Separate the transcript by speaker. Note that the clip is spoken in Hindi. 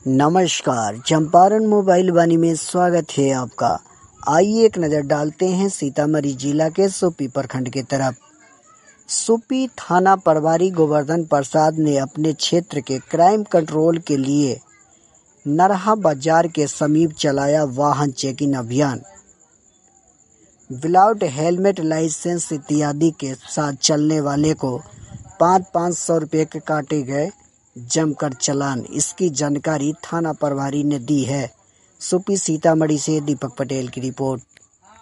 Speaker 1: नमस्कार, चंपारण मोबाइल वाणी में स्वागत है आपका। आइए एक नज़र डालते हैं सीतामढ़ी जिला के सुपी प्रखंड की तरफ। सुपी थाना प्रभारी गोवर्धन प्रसाद ने अपने क्षेत्र के क्राइम कंट्रोल के लिए नरहा बाजार के समीप चलाया वाहन चेकिंग अभियान। विदाउट हेलमेट, लाइसेंस इत्यादि के साथ चलने वाले को 500 रुपये के काटे गए जमकर चालान। इसकी जानकारी थाना प्रभारी ने दी है। सुपी सीतामढ़ी से दीपक पटेल की रिपोर्ट।